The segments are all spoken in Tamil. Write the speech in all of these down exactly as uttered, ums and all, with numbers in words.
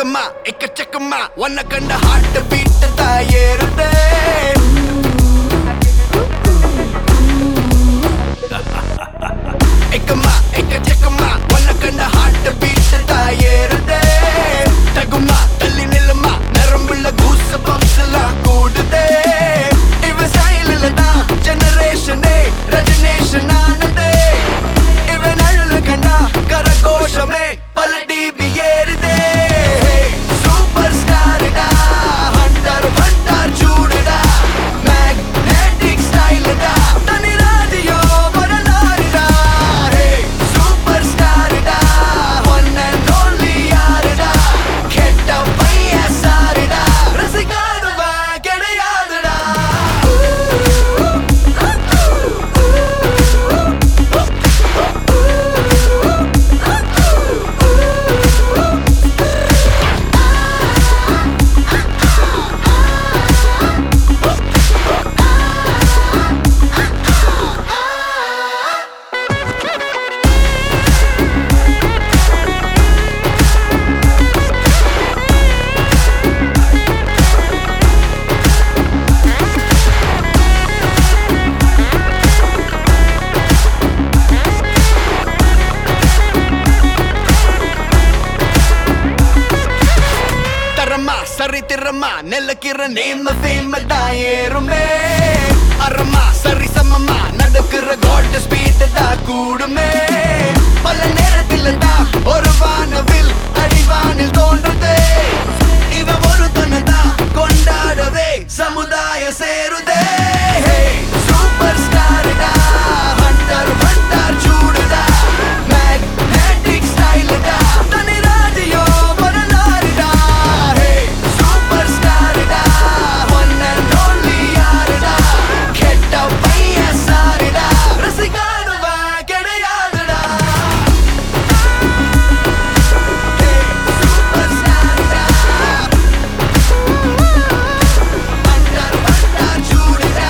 ஏக்கமா எக்கச்சக்கமா உன்னை கண்ட ஹார்ட் பீட் தான் ஏறுதே. ஏக்கமா எக்கச்சக்கமா உன்னை கண்ட ஹார்ட் பீட் தான் ஏறுதே. தகுமா தள்ளி நில்லுமா நரம்புல கூஸ் பம்ப்ஸ் எல்லாம் கூடுதே. இவ ஸ்டைல்ல தான் ஜெனரேஷனே ரெஜினேஷன் ஆனதே. இவன் அழுல கண்டா கரகோஷமே பல டிபி ஏறுதே. சூப்பர் ஸ்டார்டா ஹண்டர் வண்டார் சூடுடா மேக்னெட்டிக் ஸ்டைல்டா தனி ராஜியோ வரலாறுடா. சூப்பர் ஸ்டார்டா ஒன் அண்ட் ஒன்லி யாருடா கெட்ட பைய சாருடா ரசிக்காதவ கிடையாதுடா. தரமா சரி திறமா நெல்லக்கிற நேம ஃபேம தான் ஏறுமே. அறமா சரி சமமா நடக்கிற கோல்ட் ஸ்பீட் தான் கூடுமே. பல நேரத்தில் தான் ஒரு வானவில் அடிவானில் தோன்றுதே. இவ ஒரு தனதான் கொண்டாடவே சமுதாய சேருதே. சூப்பர் ஸ்டார்டா ஹண்டர் வண்டார் சூடுடா மேக்னெட்டிக் ஸ்டைல்டா தனி ராஜியோ வரலாறுடா. சூப்பர் ஸ்டார்டா ஒன் அண்ட் ஒன்லி யாருடா கெட்ட பைய சாருடா ரசிக்காதவ கிடையாதுடா. சூப்பர் ஸ்டார்டா ஹண்டர் வண்டார் சூடுடா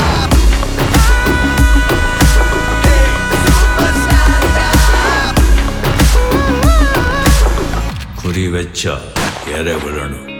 சூப்பர் ஸ்டார்டா. குறி வச்சா எற விழணும்.